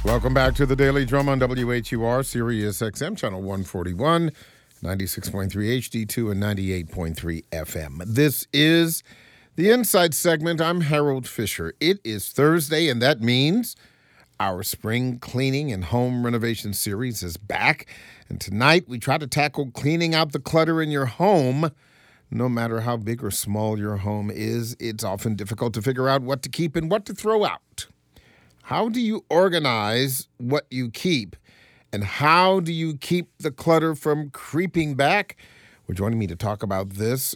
Welcome back to the Daily Drum on WHUR, Sirius XM, Channel 141, 96.3 HD2, and 98.3 FM. This is the Inside segment. I'm Harold Fisher. It is Thursday, and that means our spring cleaning and home renovation series is back. And tonight, we try to tackle cleaning out the clutter in your home. No matter how big or small your home is, it's often difficult to figure out what to keep and what to throw out. How do you organize what you keep? And how do you keep the clutter from creeping back? Well, joining me to talk about this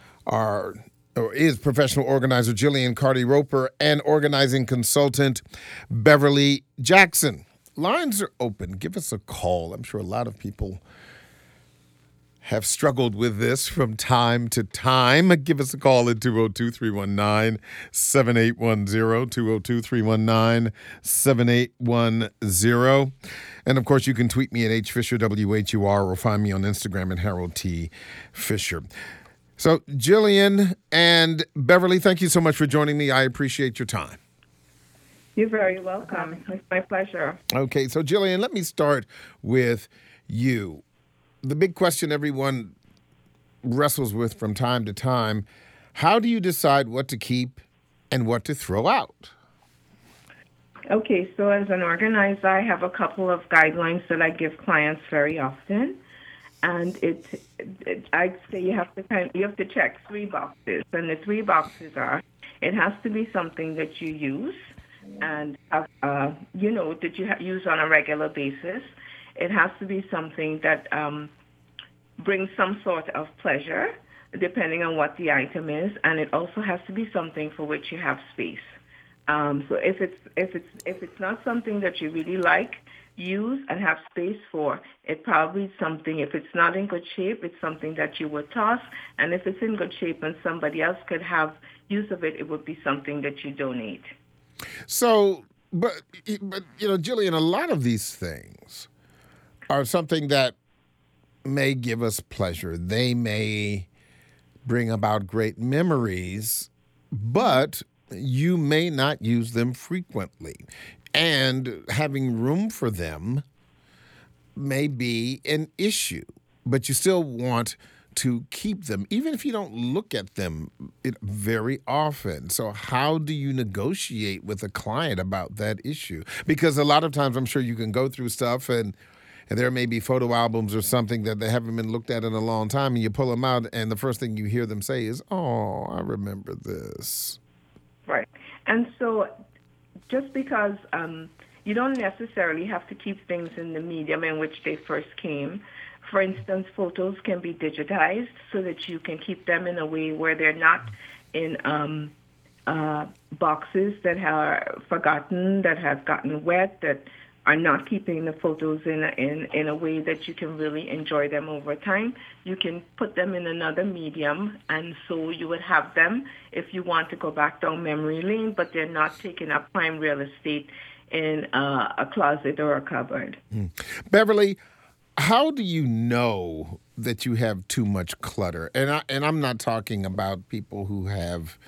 is professional organizer Jillian Carty-Roper and organizing consultant Beverly Jackson. Lines are open. Give us a call. I'm sure a lot of people have struggled with this from time to time. Give us a call at 202-319-7810, 202-319-7810. And, of course, you can tweet me at HFisherWHUR or find me on Instagram at Harold T. Fisher. So, Jillian and Beverly, thank you so much for joining me. I appreciate your time. You're very welcome. It's my pleasure. Okay, so, Jillian, let me start with you. The big question everyone wrestles with from time to time, how do you decide what to keep and what to throw out? Okay, so as an organizer, I have a couple of guidelines that I give clients very often. And I'd say you have to check three boxes. And the three boxes are, it has to be something that you use and, that you use on a regular basis. It has to be something that brings some sort of pleasure, depending on what the item is, and it also has to be something for which you have space. So if it's not something that you really like, use and have space for, it probably is something. If it's not in good shape, it's something that you would toss, and if it's in good shape and somebody else could have use of it, it would be something that you donate. So, but Jillian, a lot of these things are something that may give us pleasure. They may bring about great memories, but you may not use them frequently. And having room for them may be an issue, but you still want to keep them, even if you don't look at them very often. So how do you negotiate with a client about that issue? Because a lot of times I'm sure you can go through stuff and there may be photo albums or something that they haven't been looked at in a long time, and you pull them out, and the first thing you hear them say is, "Oh, I remember this." Right. And so just because you don't necessarily have to keep things in the medium in which they first came. For instance, photos can be digitized so that you can keep them in a way where they're not in boxes that are forgotten, that have gotten wet, that are not keeping the photos in a way that you can really enjoy them over time. You can put them in another medium, and so you would have them if you want to go back down memory lane, but they're not taking up prime real estate in a closet or a cupboard. Beverly, how do you know that you have too much clutter? And I'm not talking about people who have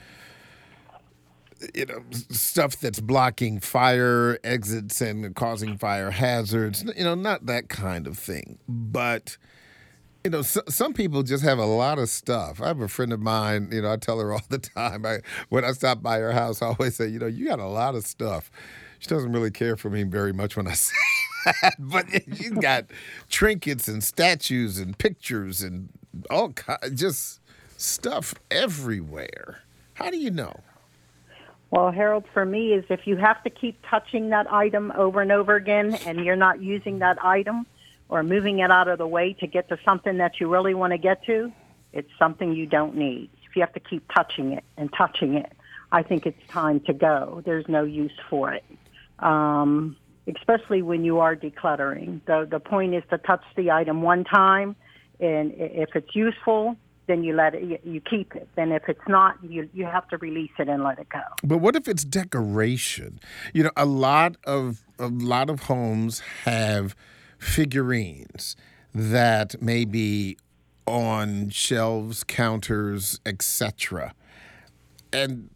stuff that's blocking fire exits and causing fire hazards, not that kind of thing. But, some people just have a lot of stuff. I have a friend of mine, I tell her all the time, when I stop by her house, I always say, you got a lot of stuff. She doesn't really care for me very much when I say that, but she's got trinkets and statues and pictures and all kinds, just stuff everywhere. How do you know? Well, Harold, for me, is if you have to keep touching that item over and over again and you're not using that item or moving it out of the way to get to something that you really want to get to, it's something you don't need. If you have to keep touching it and touching it, I think it's time to go. There's no use for it, especially when you are decluttering. The point is to touch the item one time, and if it's useful, then you keep it. Then if it's not, you have to release it and let it go. But what if it's decoration? A lot of homes have figurines that may be on shelves, counters, etc. And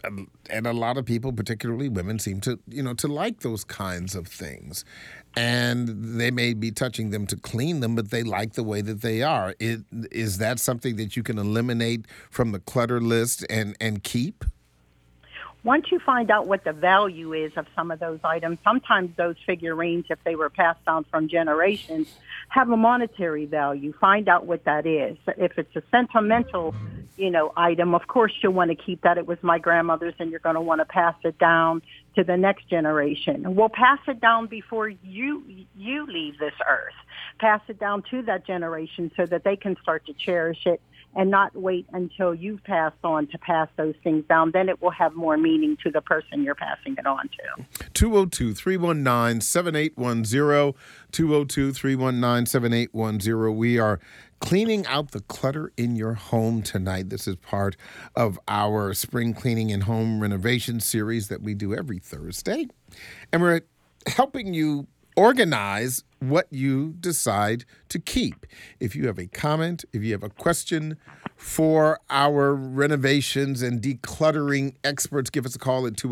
and a lot of people, particularly women, seem to to like those kinds of things, and they may be touching them to clean them, but they like the way that they are. Is that something that you can eliminate from the clutter list and keep? Once you find out what the value is of some of those items, sometimes those figurines, if they were passed down from generations, have a monetary value. Find out what that is. If it's a sentimental, item, of course you'll want to keep that. It was my grandmother's, and you're going to want to pass it down to the next generation. We'll pass it down before you leave this earth. Pass it down to that generation so that they can start to cherish it and not wait until you've passed on to pass those things down. Then it will have more meaning to the person you're passing it on to. 202-319-7810, 202-319-7810. We are cleaning out the clutter in your home tonight. This is part of our spring cleaning and home renovation series that we do every Thursday. And we're helping you organize what you decide to keep. If you have a comment, if you have a question for our renovations and decluttering experts, give us a call at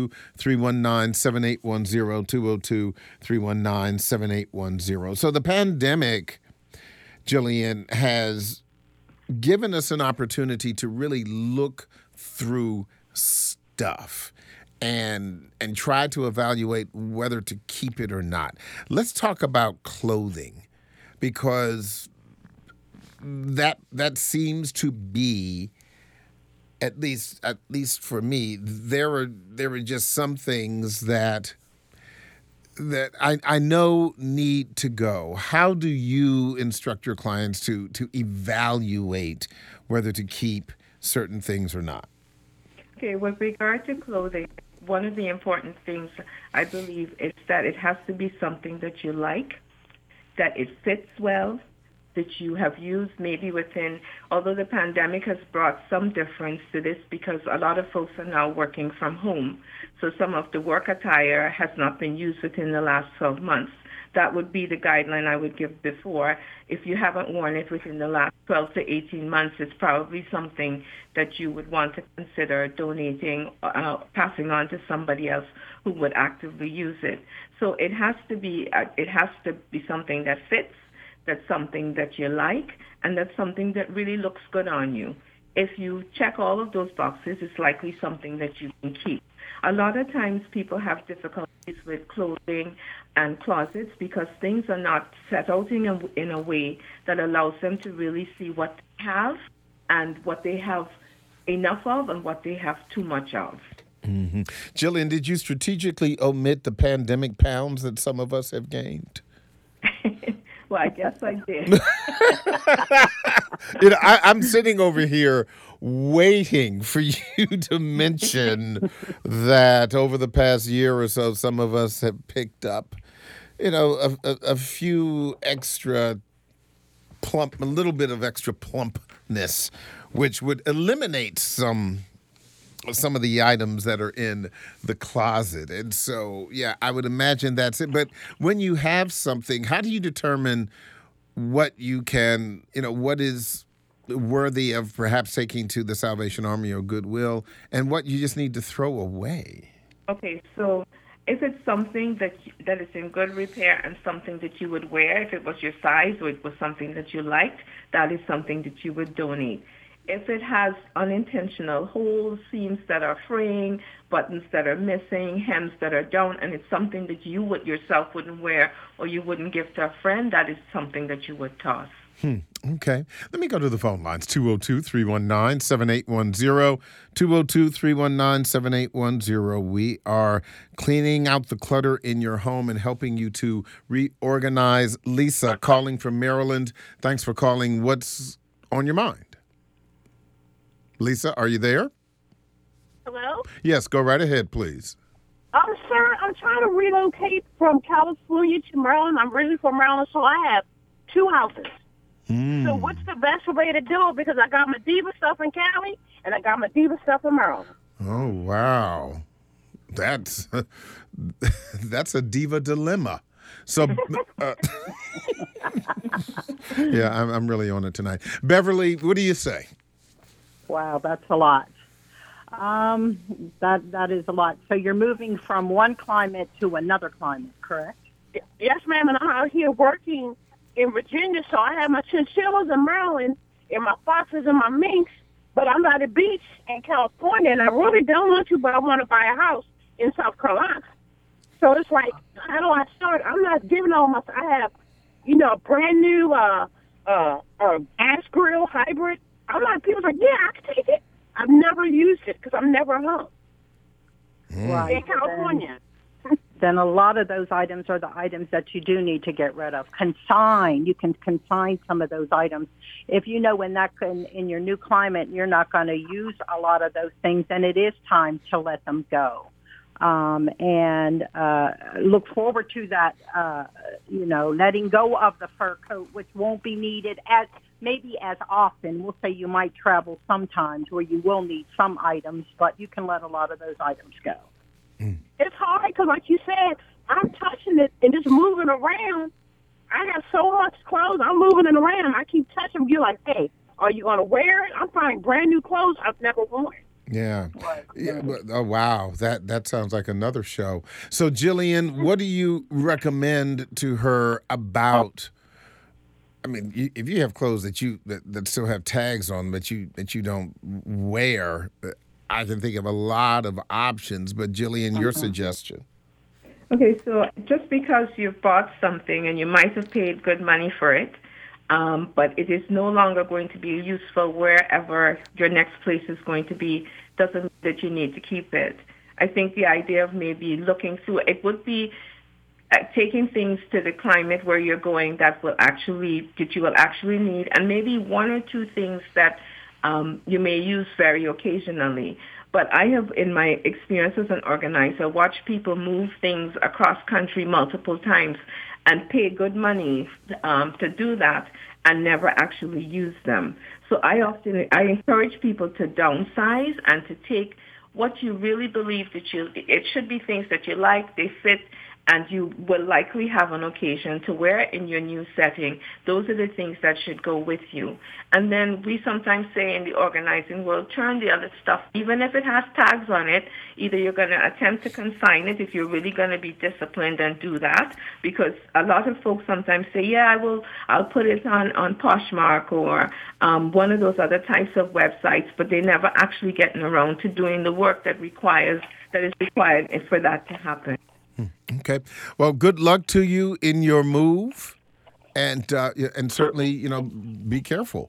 202-319-7810, 202-319-7810. So the pandemic, Jillian, has given us an opportunity to really look through stuff and try to evaluate whether to keep it or not. Let's talk about clothing, because that seems to be, at least for me, there are just some things that I know need to go. How do you instruct your clients to evaluate whether to keep certain things or not? Okay, with regard to clothing, one of the important things I believe is that it has to be something that you like, that it fits well, that you have used maybe within, although the pandemic has brought some difference to this because a lot of folks are now working from home. So some of the work attire has not been used within the last 12 months. That would be the guideline I would give before. If you haven't worn it within the last 12 to 18 months, it's probably something that you would want to consider donating, passing on to somebody else who would actively use it. So it has to be something that fits, that's something that you like, and that's something that really looks good on you. If you check all of those boxes, it's likely something that you can keep. A lot of times people have difficulties with clothing and closets because things are not set out in a way that allows them to really see what they have and what they have enough of and what they have too much of. Mm-hmm. Jillian, did you strategically omit the pandemic pounds that some of us have gained? Well, I guess I did. I'm sitting over here waiting for you to mention that over the past year or so, some of us have picked up, a few extra a little bit of extra plumpness, which would eliminate some of the items that are in the closet. And so, yeah, I would imagine that's it. But when you have something, how do you determine what you can, what is worthy of perhaps taking to the Salvation Army or Goodwill and what you just need to throw away? Okay, so if it's something that is in good repair and something that you would wear, if it was your size or it was something that you liked, that is something that you would donate. If it has unintentional holes, seams that are fraying, buttons that are missing, hems that are down, and it's something that you yourself wouldn't wear or you wouldn't give to a friend, that is something that you would toss. Okay. Let me go to the phone lines. 202-319-7810, 202-319-7810. We are cleaning out the clutter in your home and helping you to reorganize. Lisa, calling from Maryland. Thanks for calling. What's on your mind? Lisa, are you there? Hello? Yes, go right ahead, please. Sir, I'm trying to relocate from California to Maryland. I'm originally from Maryland, so I have two houses. So what's the best way to do it? Because I got my diva stuff in Cali, and I got my diva stuff in Maryland. Oh, wow. That's a diva dilemma. So, yeah, I'm really on it tonight. Beverly, what do you say? Wow, that's a lot. That is a lot. So you're moving from one climate to another climate, correct? Yes, ma'am, and I'm out here working in Virginia, so I have my chinchillas in Maryland and my foxes and my minks, but I'm at the beach in California, and I really don't want to, but I want to buy a house in South Carolina. So it's like, how do I start? I'm not giving all my, I have, a brand new gas grill hybrid. I'm like, people like, yeah, I can take it. I've never used it because I'm never home. Right. In California. Then a lot of those items are the items that you do need to get rid of. Consign. You can consign some of those items. If you know in your new climate you're not going to use a lot of those things, then it is time to let them go. And look forward to that, letting go of the fur coat, which won't be needed maybe as often. We'll say you might travel sometimes where you will need some items, but you can let a lot of those items go. It's hard because, like you said, I'm touching it and just moving around. I have so much clothes. I'm moving it around. I keep touching them. You're like, hey, are you going to wear it? I'm finding brand new clothes I've never worn. Yeah. Oh, wow. That sounds like another show. So, Jillian, what do you recommend to her about? I mean, if you have clothes that still have tags on them that you don't wear, I can think of a lot of options. But Jillian, your suggestion? Okay, so just because you've bought something and you might have paid good money for it, but it is no longer going to be useful wherever your next place is going to be, doesn't mean that you need to keep it. I think the idea of maybe looking through it would be taking things to the climate where you're going that you will actually need, and maybe one or two things that you may use very occasionally. But I have, in my experience as an organizer, watched people move things across country multiple times and pay good money to do that and never actually use them. So I encourage people to downsize and to take what you really believe it should be things that you like, they fit, and you will likely have an occasion to wear in your new setting. Those are the things that should go with you. And then we sometimes say in the organizing world, turn the other stuff, even if it has tags on it, either you're going to attempt to consign it if you're really going to be disciplined and do that, because a lot of folks sometimes say, yeah, I'll put it on Poshmark or one of those other types of websites, but they never actually getting around to doing the work that is required for that to happen. Okay. Well, good luck to you in your move, and certainly, be careful.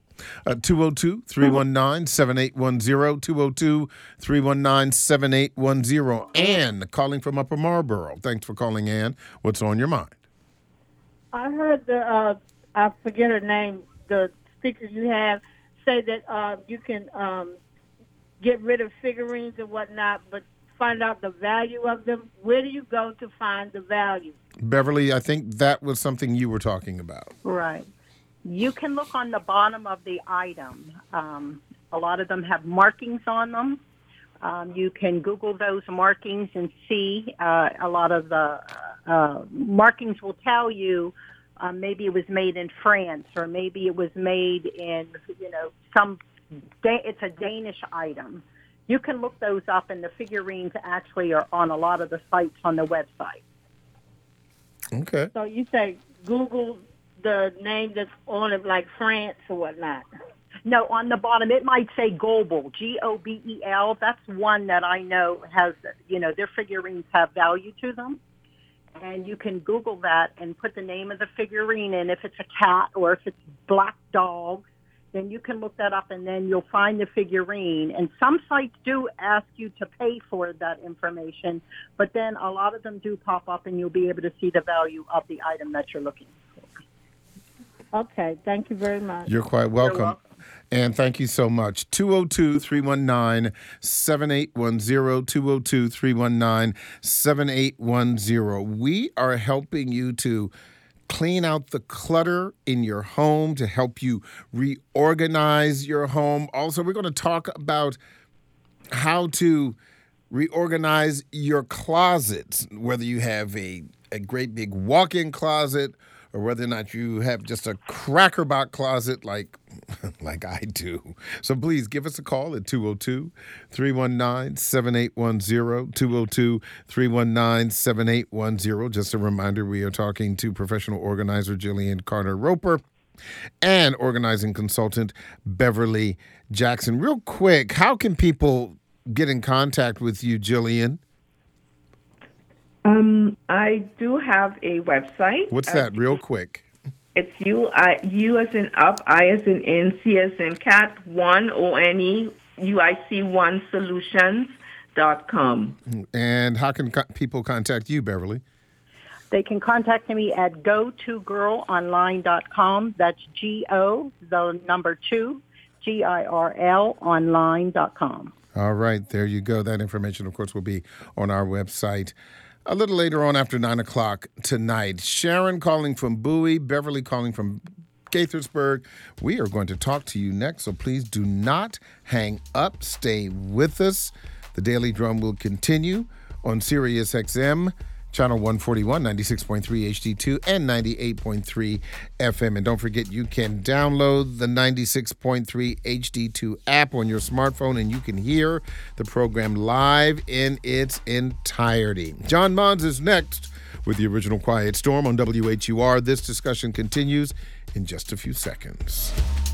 202-319-7810, 202-319-7810. Ann, calling from Upper Marlboro. Thanks for calling, Ann. What's on your mind? I heard I forget her name, the speaker you have, say that you can get rid of figurines and whatnot, but find out the value of them. Where do you go to find the value? Beverly, I think that was something you were talking about. Right. You can look on the bottom of the item. A lot of them have markings on them. You can Google those markings and see a lot of the markings will tell you maybe it was made in France or maybe it was made in, it's a Danish item. You can look those up, and the figurines actually are on a lot of the sites on the website. Okay. So you say Google the name that's on it, like France or whatnot. No, on the bottom, it might say Gobel, Gobel. That's one that I know has, their figurines have value to them. And you can Google that and put the name of the figurine in. If it's a cat or if it's black dogs, then you can look that up, and then you'll find the figurine. And some sites do ask you to pay for that information, but then a lot of them do pop up, and you'll be able to see the value of the item that you're looking for. Okay, thank you very much. You're quite welcome. You're welcome. And thank you so much. 202-319-7810, 202-319-7810. We are helping you to clean out the clutter in your home, to help you reorganize your home. Also, we're going to talk about how to reorganize your closets, whether you have a great big walk-in closet or whether or not you have just a crackerbox closet like like I do. So please give us a call at 202-319-7810, 202-319-7810. Just a reminder, we are talking to professional organizer Jillian Carter Roper and organizing consultant Beverly Jackson. Real quick, how can people get in contact with you, Jillian? I do have a website. What's that, real quick? It's U as in up, I as in C as in cat, UIC1 solutions.com. And how can people contact you, Beverly? They can contact me at go2girlonline.com. That's G-O, the number 2, G-I-R-L, online.com. All right, there you go. That information, of course, will be on our website a little later on after 9 o'clock tonight. Sharon calling from Bowie, Beverly calling from Gaithersburg. We are going to talk to you next, so please do not hang up. Stay with us. The Daily Drum will continue on Sirius XM, Channel 141, 96.3 HD2, and 98.3 FM. And don't forget, you can download the 96.3 HD2 app on your smartphone, and you can hear the program live in its entirety. John Mons is next with the original Quiet Storm on WHUR. This discussion continues in just a few seconds.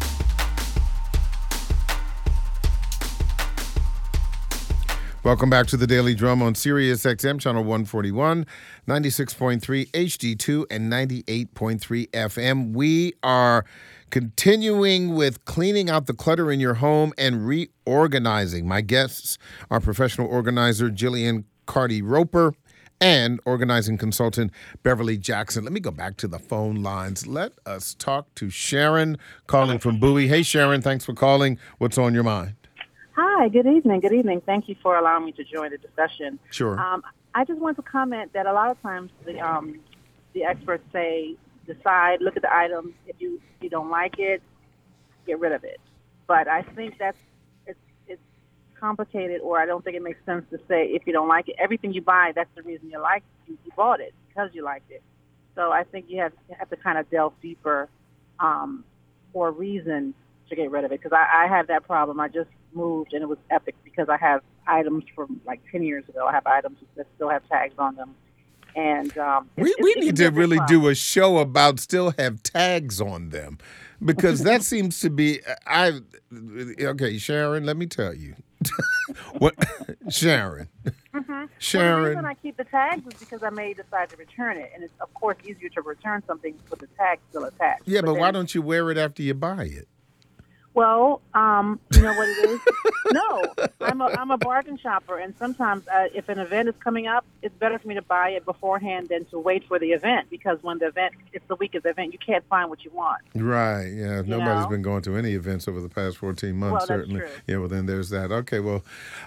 Welcome back to the Daily Drum on Sirius XM, Channel 141, 96.3 HD2, and 98.3 FM. We are continuing with cleaning out the clutter in your home and reorganizing. My guests are professional organizer Jillian Carter Roper and organizing consultant Beverly Jackson. Let me go back to the phone lines. Let us talk to Sharon calling from Bowie. Hey, Sharon, thanks for calling. What's on your mind? Hi, good evening. Good evening. Thank you for allowing me to join the discussion. Sure. I just want to comment that a lot of times the experts say, decide, look at the item. If you don't like it, get rid of it. But I think it's complicated, or I don't think it makes sense to say if you don't like it, everything you buy, that's the reason you like it. You bought it because you liked it. So I think you have to kind of delve deeper for a reason to get rid of it, because I have that problem. I just moved, and it was epic because I have items from like 10 years ago. I have items that still have tags on them. And we need to really do a show about still have tags on them, because that seems to be, okay, Sharon, let me tell you. What, Sharon? Mm-hmm. Sharon. Well, the reason I keep the tags is because I may decide to return it, and it's of course easier to return something with the tag still attached. Yeah, but why don't you wear it after you buy it? Well, you know what it is? No, I'm a bargain shopper, and sometimes if an event is coming up, it's better for me to buy it beforehand than to wait for the event, because when it's the week of the event, you can't find what you want. Right, yeah. Nobody's been going to any events over the past 14 months, well, certainly. That's true. Yeah, well, then there's that. Okay, well,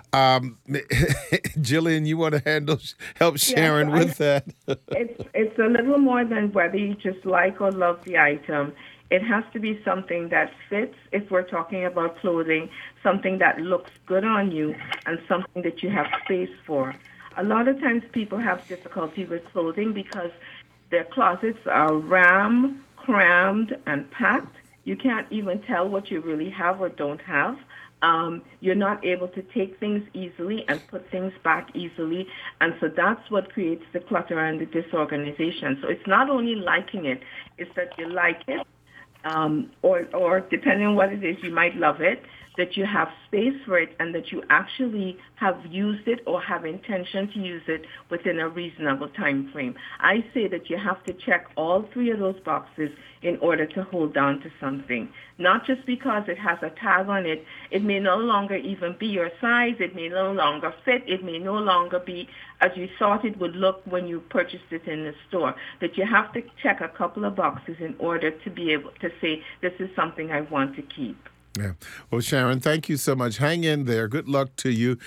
Jillian, you want to help Sharon with that? It's a little more than whether you just like or love the item. It has to be something that fits, if we're talking about clothing, something that looks good on you, and something that you have space for. A lot of times people have difficulty with clothing because their closets are crammed, and packed. You can't even tell what you really have or don't have. You're not able to take things easily and put things back easily. And so that's what creates the clutter and the disorganization. So it's not only liking it, it's that you like it. Or depending on what it is, you might love it, that you have space for it, and that you actually have used it or have intention to use it within a reasonable time frame. I say that you have to check all three of those boxes in order to hold on to something. Not just because it has a tag on it. It may no longer even be your size. It may no longer fit. It may no longer be as you thought it would look when you purchased it in the store. That you have to check a couple of boxes in order to be able to say, this is something I want to keep. Yeah. Well, Sharon, thank you so much. Hang in there. Good luck to you.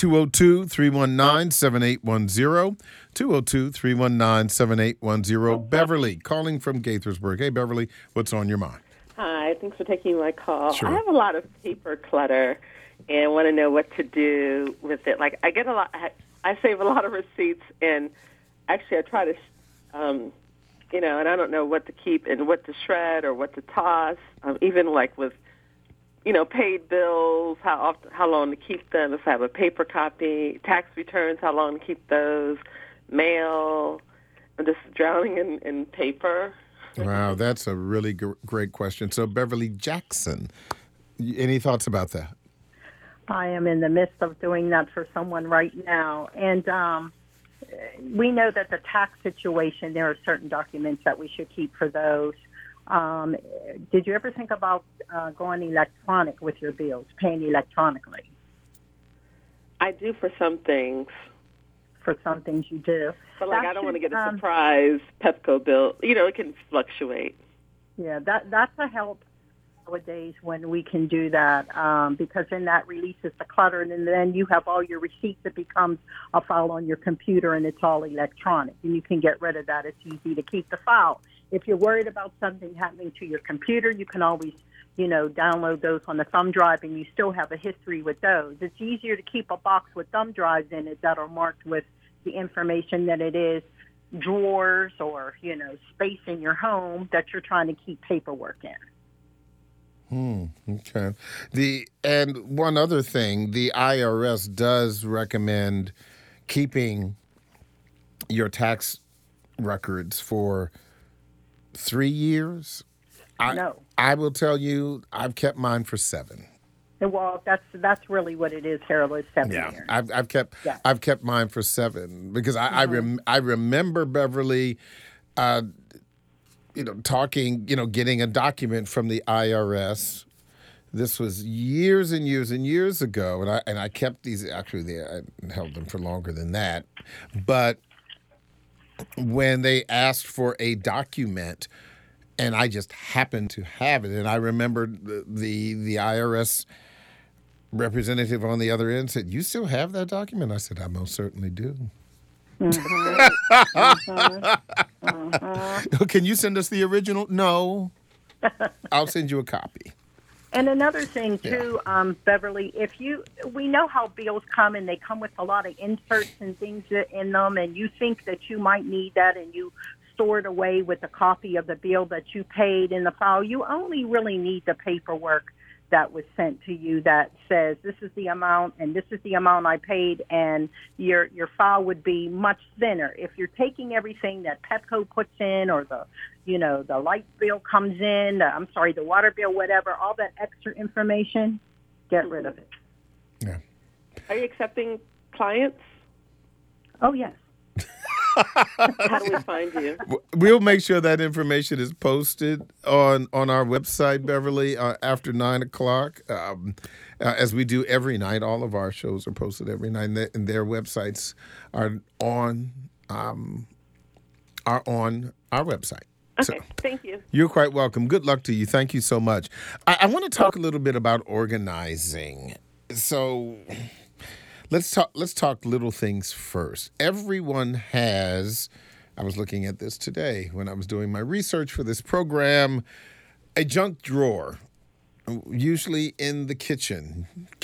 202-319-7810. 202-319-7810. Beverly, calling from Gaithersburg. Hey, Beverly, what's on your mind? Hi, thanks for taking my call. Sure. I have a lot of paper clutter and want to know what to do with it. Like, I save a lot of receipts, and actually I try to, and I don't know what to keep and what to shred or what to toss. Even like with paid bills, how long to keep them, if I have a paper copy, tax returns, how long to keep those, mail. I'm just drowning in paper. Wow, that's a really great question. So, Beverly Jackson, any thoughts about that? I am in the midst of doing that for someone right now. And we know that the tax situation, there are certain documents that we should keep for those. Did you ever think about going electronic with your bills, paying electronically? I do for some things. For some things you do. But I don't want to get a surprise Pepco bill. It can fluctuate. Yeah, that's a help nowadays when we can do that, because then that releases the clutter, and then you have all your receipts. It becomes a file on your computer, and it's all electronic, and you can get rid of that. It's easy to keep the file. If you're worried about something happening to your computer, you can always, download those on the thumb drive, and you still have a history with those. It's easier to keep a box with thumb drives in it that are marked with the information than it is drawers or, space in your home that you're trying to keep paperwork in. Okay. And one other thing, the IRS does recommend keeping your tax records for 3 years. No. I will tell you, I've kept mine for 7. Well, that's really what it is, Harold. It's 7 years. I've kept mine for 7 because I remember Beverly, talking, getting a document from the IRS. This was years and years and years ago, and I kept these. Actually, I held them for longer than that. But when they asked for a document, and I just happened to have it, and I remember the IRS representative on the other end said, "You still have that document?" I said, "I most certainly do." Can you send us the original? No. I'll send you a copy. And another thing too, Beverly, we know how bills come, and they come with a lot of inserts and things in them, and you think that you might need that, and you store it away with a copy of the bill that you paid in the file. You only really need the paperwork that was sent to you that says this is the amount and this is the amount I paid, and your file would be much thinner. If you're taking everything that Pepco puts in, or the light bill comes in, the water bill, whatever, all that extra information, get rid of it. Yeah. Are you accepting clients? Oh, yes. How do we find you? We'll make sure that information is posted on our website, Beverly, after 9 o'clock, as we do every night. All of our shows are posted every night, and their websites are on our website. Okay, thank you. You're quite welcome. Good luck to you. Thank you so much. I want to talk a little bit about organizing. So let's talk little things first. Everyone has, I was looking at this today when I was doing my research for this program, a junk drawer, usually in the kitchen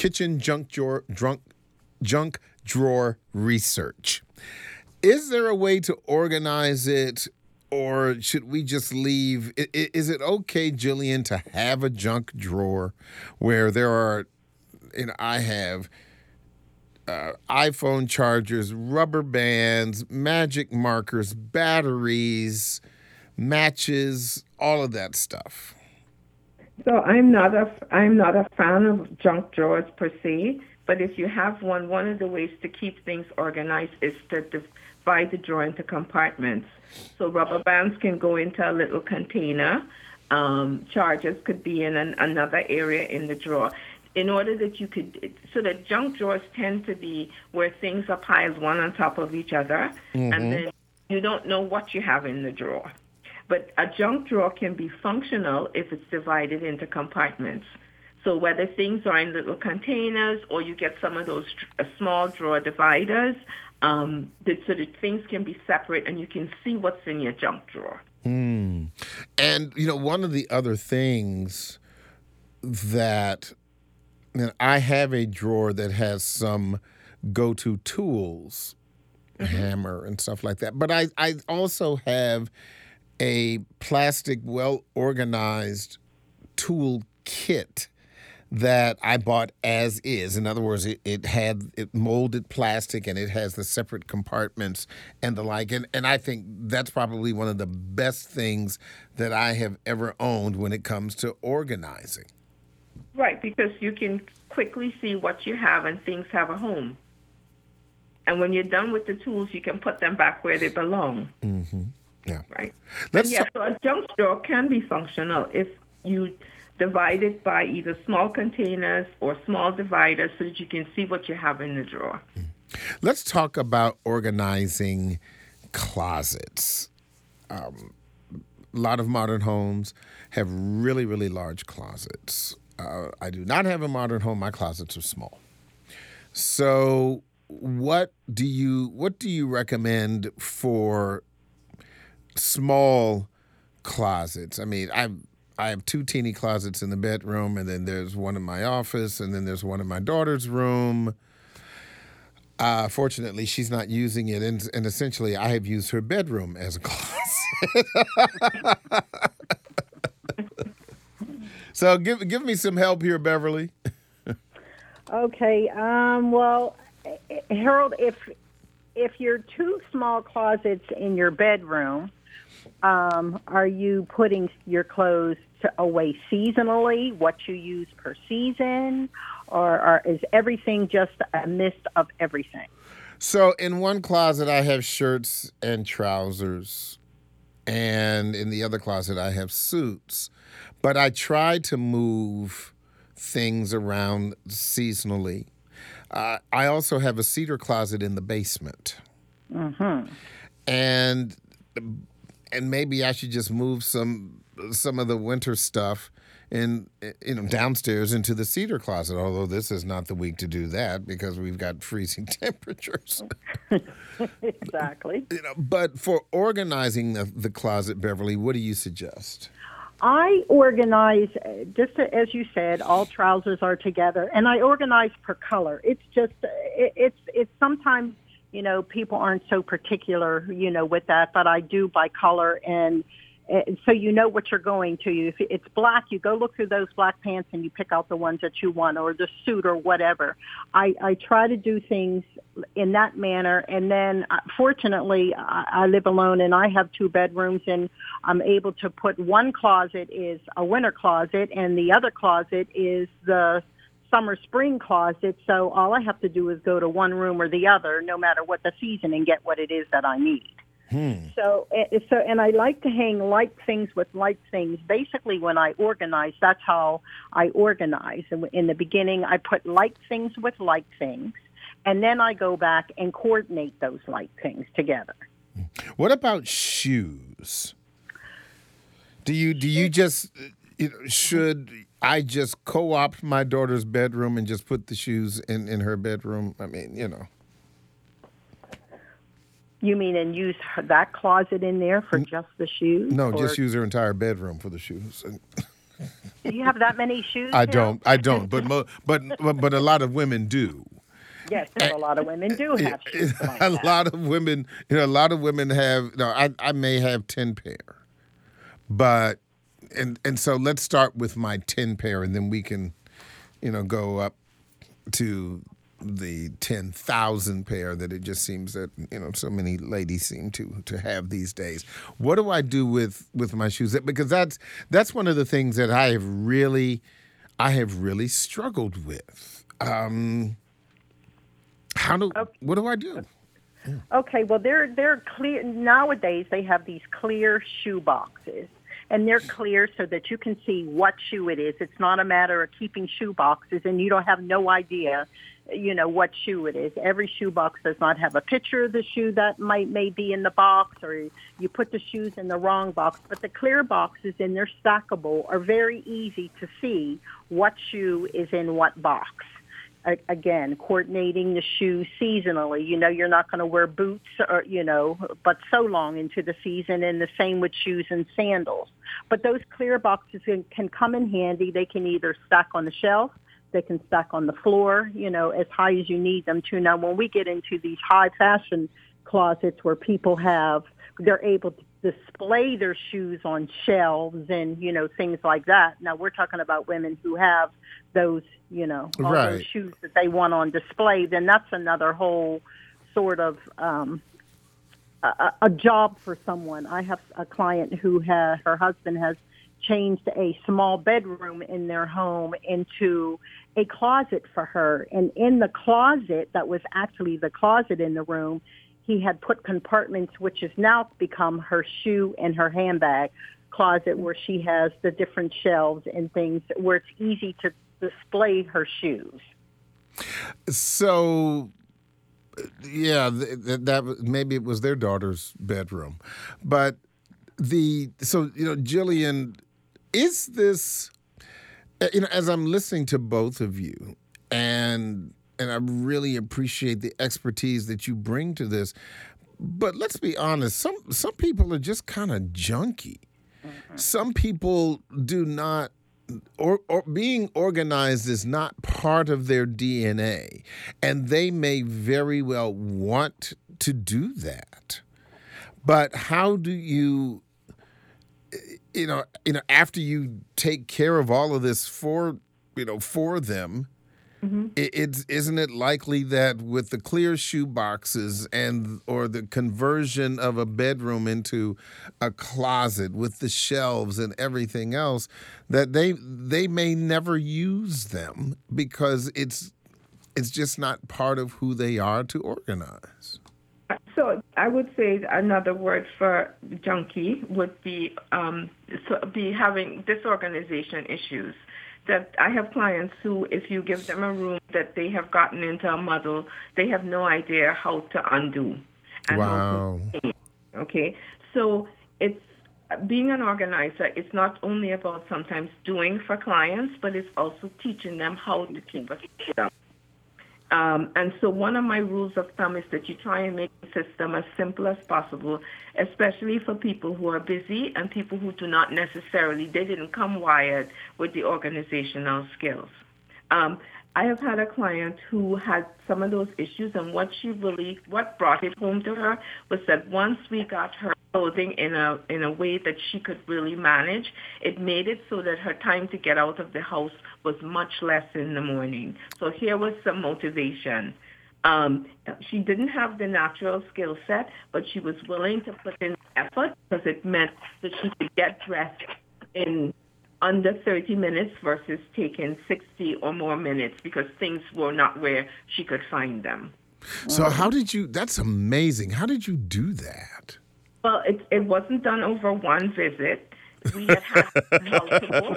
junk drawer research. Is there a way to organize it, or should we just leave? Is it okay, Jillian, to have a junk drawer where there are, I have iPhone chargers, rubber bands, magic markers, batteries, matches, all of that stuff? So I'm not a fan of junk drawers per se, but if you have one of the ways to keep things organized is to divide the drawer into compartments. So rubber bands can go into a little container. Chargers could be in another area in the drawer. In order that you could, so that junk drawers tend to be where things are piled one on top of each other, and then you don't know what you have in the drawer. But a junk drawer can be functional if it's divided into compartments. So whether things are in little containers or you get some of those small drawer dividers, so that things can be separate and you can see what's in your junk drawer. And, one of the other things that I have a drawer that has some go-to tools, hammer and stuff like that. But I also have a plastic, well-organized tool kit that I bought as is. In other words, it had molded plastic and it has the separate compartments and the like. And I think that's probably one of the best things that I have ever owned when it comes to organizing. Right, because you can quickly see what you have and things have a home. And when you're done with the tools, you can put them back where they belong. Mm-hmm. Yeah. Right. So a junk drawer can be functional if you divide it by either small containers or small dividers so that you can see what you have in the drawer. Let's talk about organizing closets. A lot of modern homes have really, really large closets. I do not have a modern home. My closets are small. So what do you recommend for small closets? I mean, I have two teeny closets in the bedroom, and then there's one in my office, and then there's one in my daughter's room. Fortunately, she's not using it, and essentially I have used her bedroom as a closet. So give me some help here, Beverly. Okay. Well, Harold, if you're two small closets in your bedroom, are you putting your clothes away seasonally, what you use per season, or is everything just a mist of everything? So in one closet, I have shirts and trousers, and in the other closet, I have suits. But I try to move things around seasonally. I also have a cedar closet in the basement. Mm-hmm. And maybe I should just move some of the winter stuff downstairs into the cedar closet, although this is not the week to do that because we've got freezing temperatures. Exactly. But for organizing the closet, Beverly, what do you suggest? I organize, just as you said, all trousers are together, and I organize per color. It's just, it's sometimes, people aren't so particular, with that, but I do by color, and so you know what you're going to. If it's black, you go look through those black pants and you pick out the ones that you want, or the suit or whatever. I try to do things in that manner, and then fortunately I live alone and I have two bedrooms, and I'm able to put one closet is a winter closet and the other closet is the summer spring closet. So all I have to do is go to one room or the other, no matter what the season, and get what it is that I need. So, and I like to hang like things with like things. Basically, when I organize, that's how I organize. And in the beginning, I put like things with like things, and then I go back and coordinate those like things together. What about shoes? Do you just should I just co-opt my daughter's bedroom and just put the shoes in her bedroom? I mean, You mean and use that closet in there for just the shoes? No, just use her entire bedroom for the shoes. Do you have that many shoes? I don't. But a lot of women do. Yes, a lot of women do have shoes like that. A lot of women have. No, I may have 10 pair, but and so let's start with my 10 pair, and then we can, go up to the 10,000 pair that it just seems that so many ladies seem to have these days. What do I do with my shoes? Because that's one of the things that I have really struggled with. What do I do? Okay, well they're clear nowadays. They have these clear shoe boxes. And they're clear so that you can see what shoe it is. It's not a matter of keeping shoe boxes and you don't have no idea, what shoe it is. Every shoe box does not have a picture of the shoe that may be in the box, or you put the shoes in the wrong box. But the clear boxes, and they're stackable, are very easy to see what shoe is in what box. Again, coordinating the shoes seasonally. You're not going to wear boots or, but so long into the season, and the same with shoes and sandals. But those clear boxes can come in handy. They can either stack on the shelf, they can stack on the floor, as high as you need them to. Now, when we get into these high fashion closets where people they're able display their shoes on shelves and, things like that. Now, we're talking about women who have those, all those shoes that they want on display. Then that's another whole sort of a job for someone. I have a client who her husband has changed a small bedroom in their home into a closet for her. And in the closet, that was actually the closet in the room, he had put compartments, which has now become her shoe and her handbag closet, where she has the different shelves and things where it's easy to display her shoes. So, yeah, that maybe it was their daughter's bedroom. But Jillian, is this, as I'm listening to both of you, and I really appreciate the expertise that you bring to this, but let's be honest, some people are just kind of junky. Mm-hmm. Some people do not, or being organized is not part of their DNA, and they may very well want to do that. But how do you, after you take care of all of this for them, mm-hmm. Isn't it likely that with the clear shoe boxes or the conversion of a bedroom into a closet with the shelves and everything else, that they may never use them because it's just not part of who they are to organize? So I would say another word for junkie would be having disorganization issues. That I have clients who, if you give them a room that they have gotten into a muddle, they have no idea how to undo. And wow. How to okay, so it's being an organizer. It's not only about sometimes doing for clients, but it's also teaching them how to keep a system. And so one of my rules of thumb is that you try and make the system as simple as possible, especially for people who are busy and people who do not necessarily, they didn't come wired with the organizational skills. I have had a client who had some of those issues, and what brought it home to her was that once we got her clothing in a way that she could really manage, it made it so that her time to get out of the house was much less in the morning. So here was some motivation. She didn't have the natural skill set, but she was willing to put in effort because it meant that she could get dressed in under 30 minutes versus taking 60 or more minutes because things were not where she could find them. So that's amazing. How did you do that? Well, it wasn't done over one visit. We had multiple.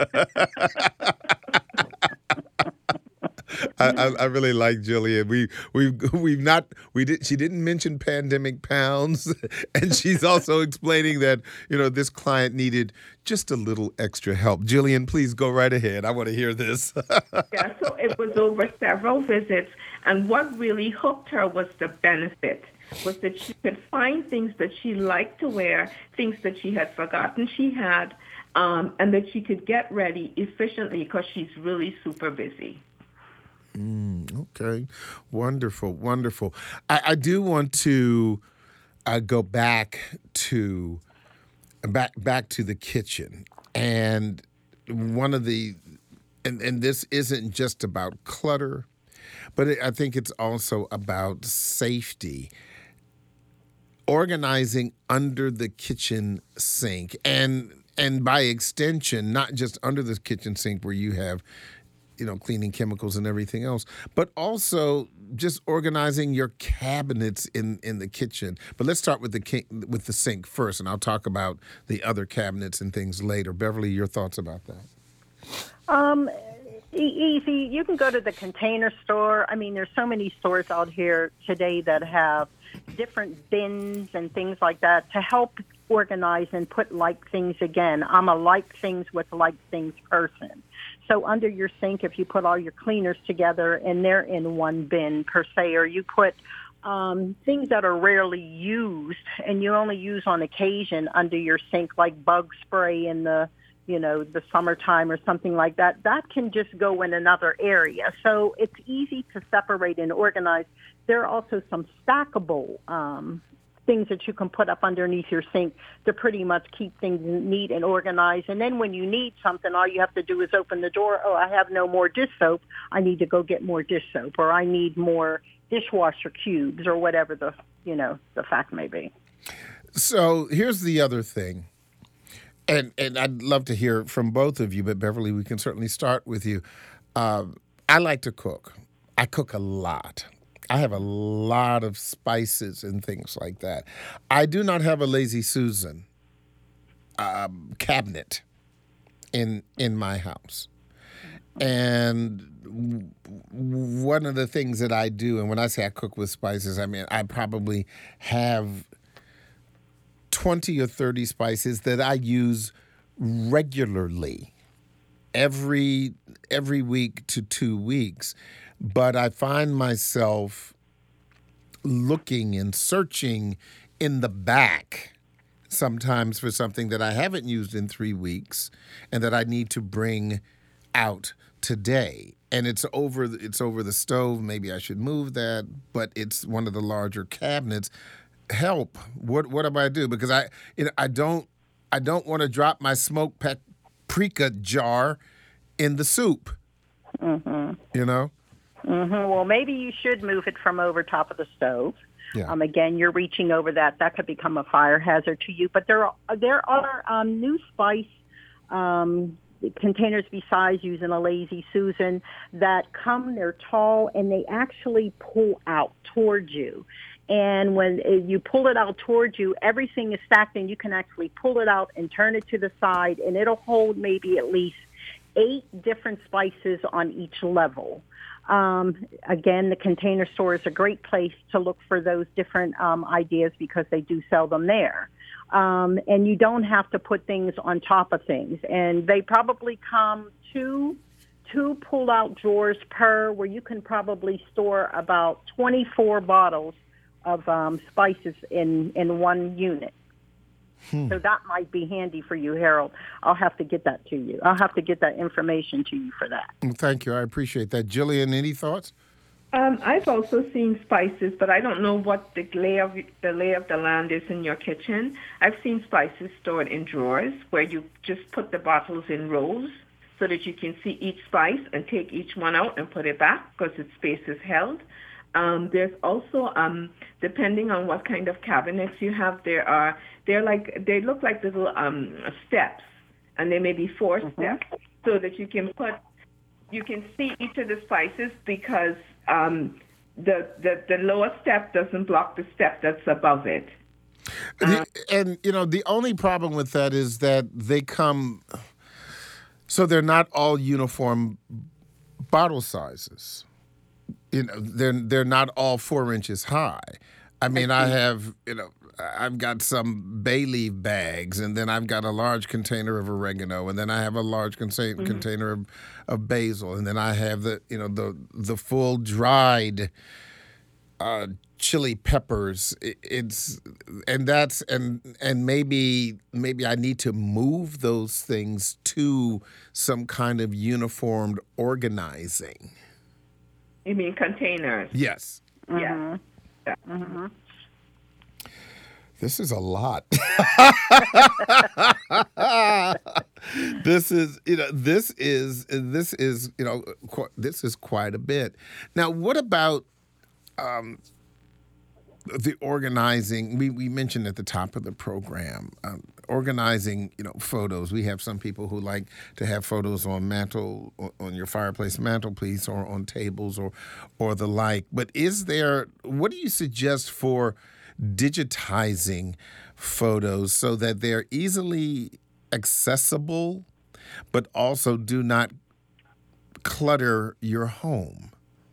I really like Jillian. She didn't mention pandemic pounds, and she's also explaining that this client needed just a little extra help. Jillian, please go right ahead. I want to hear this. Yeah, so it was over several visits, and what really hooked her was the benefit. Was that she could find things that she liked to wear, things that she had forgotten she had, and that she could get ready efficiently because she's really super busy. Okay, wonderful, wonderful. I do want to go back to the kitchen, and one of the and this isn't just about clutter, but I think it's also about safety. Organizing under the kitchen sink, and by extension, not just under the kitchen sink where you have, cleaning chemicals and everything else, but also just organizing your cabinets in the kitchen. But let's start with the sink first, and I'll talk about the other cabinets and things later. Beverly, your thoughts about that? Easy. You can go to the Container Store. I mean, there's so many stores out here today that have different bins and things like that to help organize and put like things again. I'm a like things with like things person. So under your sink, if you put all your cleaners together and they're in one bin per se, or you put things that are rarely used and you only use on occasion under your sink, like bug spray in the summertime or something like that, that can just go in another area. So it's easy to separate and organize. There are also some stackable things that you can put up underneath your sink to pretty much keep things neat and organized. And then when you need something, all you have to do is open the door. Oh, I have no more dish soap. I need to go get more dish soap, or I need more dishwasher cubes, or whatever the fact may be. So here's the other thing. And I'd love to hear from both of you, but Beverly, we can certainly start with you. I like to cook. I cook a lot. I have a lot of spices and things like that. I do not have a Lazy Susan cabinet in my house. And one of the things that I do, and when I say I cook with spices, I mean I probably have 20 or 30 spices that I use regularly every week to 2 weeks. But I find myself looking and searching in the back sometimes for something that I haven't used in 3 weeks and that I need to bring out today. And it's over the stove. Maybe I should move that, but it's one of the larger cabinets. Help! What do I do? Because I don't want to drop my smoked paprika jar in the soup. Mm-hmm. You know. Mm-hmm. Well, maybe you should move it from over top of the stove. Yeah. Again, you're reaching over that. That could become a fire hazard to you. But there are new spice containers besides using a Lazy Susan that come. They're tall and they actually pull out towards you. And when you pull it out towards you, everything is stacked, and you can actually pull it out and turn it to the side, and it'll hold maybe at least 8 different spices on each level. Again, the Container Store is a great place to look for those different ideas because they do sell them there. And you don't have to put things on top of things. And they probably come two pull-out drawers per, where you can probably store about 24 bottles of spices in one unit. So that might be handy for you, Harold. I'll have to get that to you. I'll have to get that information to you for that. Well, thank you. I appreciate that. Jillian, any thoughts? I've also seen spices, but I don't know what the lay of the land is in your kitchen. I've seen spices stored in drawers where you just put the bottles in rows so that you can see each spice and take each one out and put it back because its space is held. There's also, depending on what kind of cabinets you have, they look like little steps, and there may be 4 steps, so that you can see each of the spices because the lower step doesn't block the step that's above it. And the only problem with that is that they come, so they're not all uniform bottle sizes. They're not all 4 inches high. I mean, I've got some bay leaf bags, and then I've got a large container of oregano, and then I have a large container of basil, and then I have the full dried chili peppers. And maybe I need to move those things to some kind of uniformed organizing. You mean containers? Yes. Yeah. Mm-hmm. This is a lot. This is quite a bit. Now, what about the organizing? We mentioned at the top of the program, organizing, photos. We have some people who like to have photos on your fireplace mantelpiece, or on tables, or the like. But what do you suggest for digitizing photos so that they're easily accessible, but also do not clutter your home?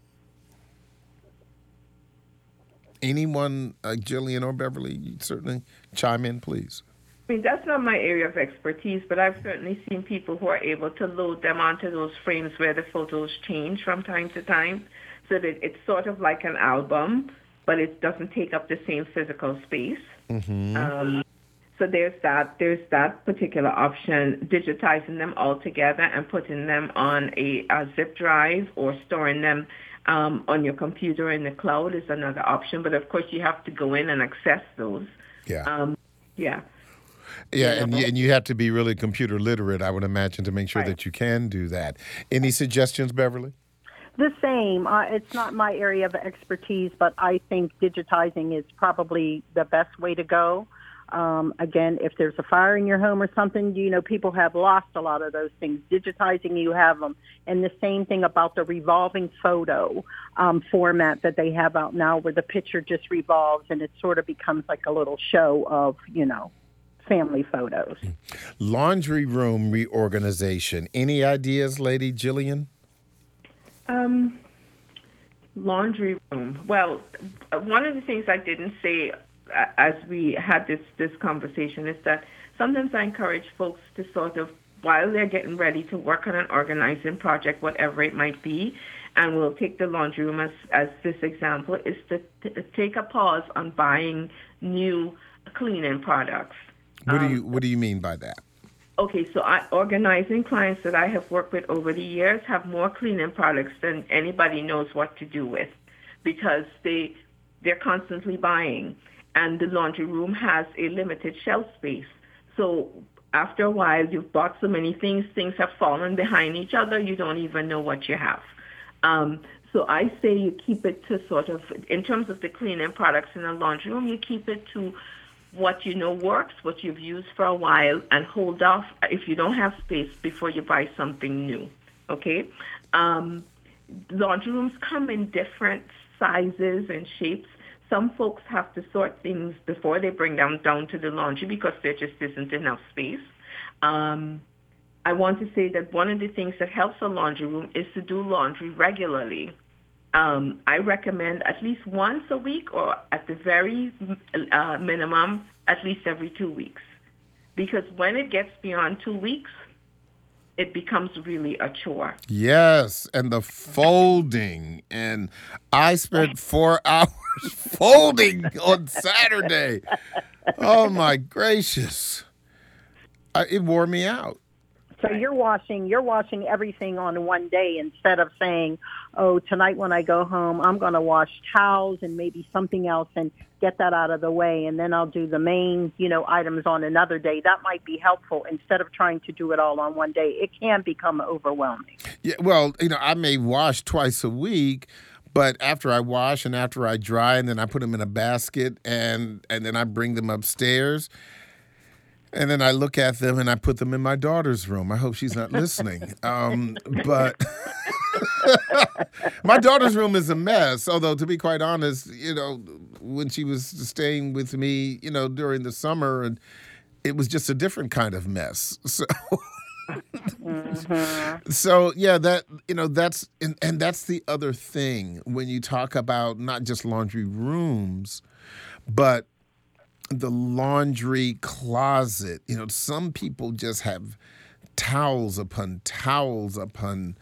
Anyone, Jillian or Beverly, you certainly chime in, please. I mean, that's not my area of expertise, but I've certainly seen people who are able to load them onto those frames where the photos change from time to time, so that it's sort of like an album, but it doesn't take up the same physical space. Mm-hmm. So there's that particular option, digitizing them all together and putting them on a zip drive or storing them on your computer in the cloud is another option. But of course, you have to go in and access those. Yeah. Yeah. Yeah, and you have to be really computer literate, I would imagine, to make sure that you can do that. Any suggestions, Beverly? The same. It's not my area of expertise, but I think digitizing is probably the best way to go. Again, if there's a fire in your home or something, people have lost a lot of those things. Digitizing, you have them. And the same thing about the revolving photo format that they have out now, where the picture just revolves and it sort of becomes like a little show of, family photos. Laundry room reorganization. Any ideas, Lady Jillian? Laundry room. Well, one of the things I didn't say as we had this conversation is that sometimes I encourage folks to sort of, while they're getting ready to work on an organizing project, whatever it might be, and we'll take the laundry room as this example, is to take a pause on buying new cleaning products. What do you mean by that? Okay, so organizing clients that I have worked with over the years have more cleaning products than anybody knows what to do with, because they're constantly buying, and the laundry room has a limited shelf space. So after a while, you've bought so many things have fallen behind each other, you don't even know what you have. So I say you keep it to sort of, in terms of the cleaning products in the laundry room, you keep it to what you know works, what you've used for a while, and hold off if you don't have space before you buy something new, okay? Laundry rooms come in different sizes and shapes. Some folks have to sort things before they bring them down to the laundry because there just isn't enough space. I want to say that one of the things that helps a laundry room is to do laundry regularly. I recommend at least once a week, or at the very minimum, at least every 2 weeks. Because when it gets beyond 2 weeks, it becomes really a chore. Yes, and the folding. And I spent 4 hours folding on Saturday. Oh, my gracious. It wore me out. So you're washing everything on one day instead of saying, oh, tonight when I go home, I'm going to wash towels and maybe something else and get that out of the way, and then I'll do the main, items on another day. That might be helpful instead of trying to do it all on one day. It can become overwhelming. Yeah, well, I may wash twice a week, but after I wash and after I dry, and then I put them in a basket, and then I bring them upstairs. And then I look at them and I put them in my daughter's room. I hope she's not listening. But my daughter's room is a mess. Although, to be quite honest, when she was staying with me, during the summer, and it was just a different kind of mess. So, so yeah, that's the other thing when you talk about not just laundry rooms, but the laundry closet. Some people just have towels upon towels upon.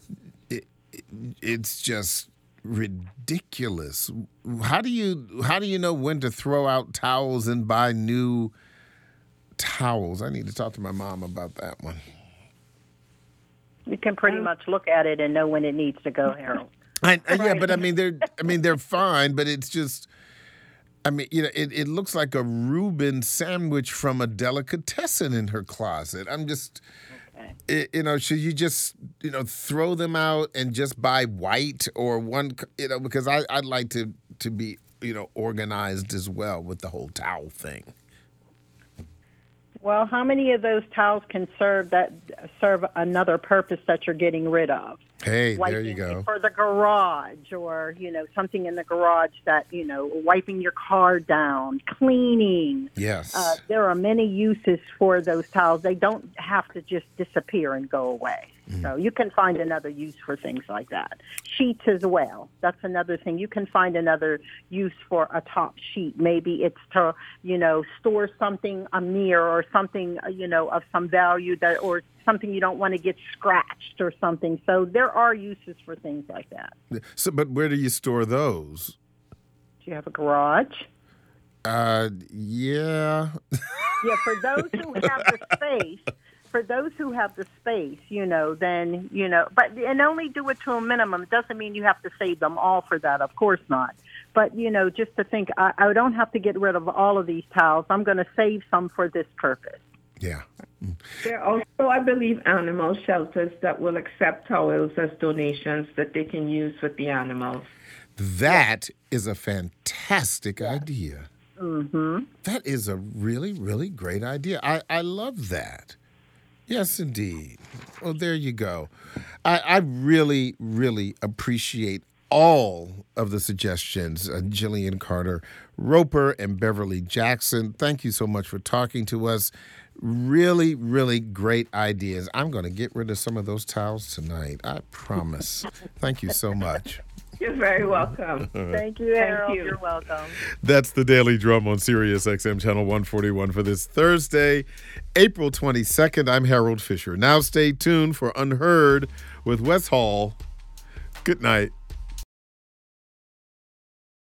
It's just ridiculous. How do you know when to throw out towels and buy new towels? I need to talk to my mom about that one. You can pretty much look at it and know when it needs to go, Harold. Yeah, but they're fine, but it's just. It looks like a Reuben sandwich from a delicatessen in her closet. I'm just, should you just, throw them out and just buy white or one, because I'd like to be, organized as well with the whole towel thing. Well, how many of those towels can serve another purpose that you're getting rid of? Hey, wiping there you go. For the garage, or, something in the garage that, wiping your car down, cleaning. Yes. There are many uses for those towels. They don't have to just disappear and go away. So you can find another use for things like that. Sheets as well. That's another thing. You can find another use for a top sheet. Maybe it's to, store something, a mirror or something, of some value or something you don't want to get scratched or something. So there are uses for things like that. So, but where do you store those? Do you have a garage? Yeah. Yeah, for those who have the space, then, but, and only do it to a minimum. It doesn't mean you have to save them all for that. Of course not. But, just to think, I don't have to get rid of all of these towels. I'm going to save some for this purpose. Yeah. There are also, I believe, animal shelters that will accept towels as donations that they can use with the animals. That is a fantastic idea. Mm-hmm. That is a really, really great idea. I love that. Yes, indeed. Well, there you go. I really, really appreciate all of the suggestions, Jillian Carter Roper and Beverly Jackson. Thank you so much for talking to us. Really, really great ideas. I'm going to get rid of some of those towels tonight. I promise. Thank you so much. You're very welcome. Thank you, Harold. you. You're welcome. That's the Daily Drum on Sirius XM Channel 141 for this Thursday, April 22nd. I'm Harold Fisher. Now stay tuned for Unheard with Wes Hall. Good night.